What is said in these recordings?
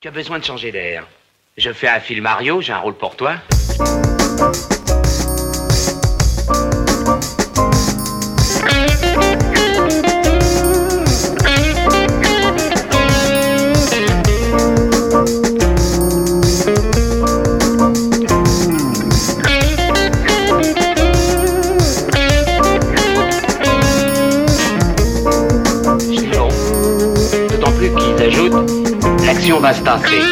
Tu as besoin de changer d'air. Je fais un film Mario, j'ai un rôle pour toi. C'est bon. D'autant plus qu'ils ajoutent, l'action va se tasser.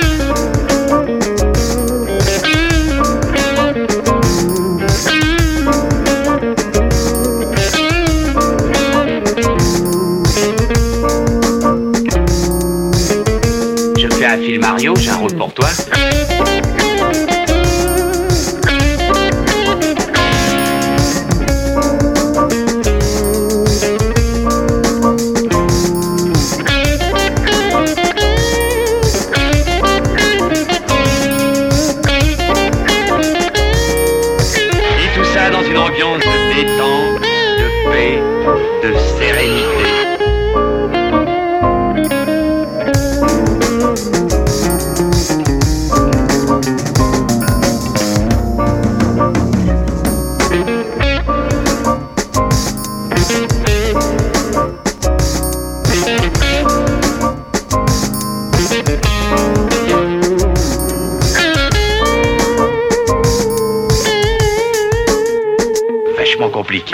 Je fais un film Mario, j'ai un rôle pour toi. Et tout ça dans une ambiance de détente, de paix, de sérénité. Vachement compliqué.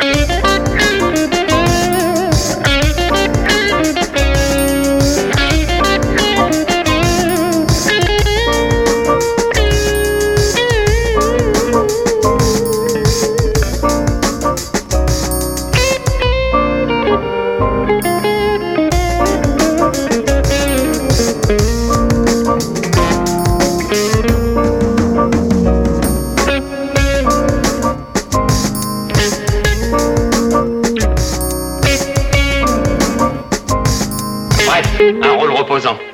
Bref, un rôle reposant.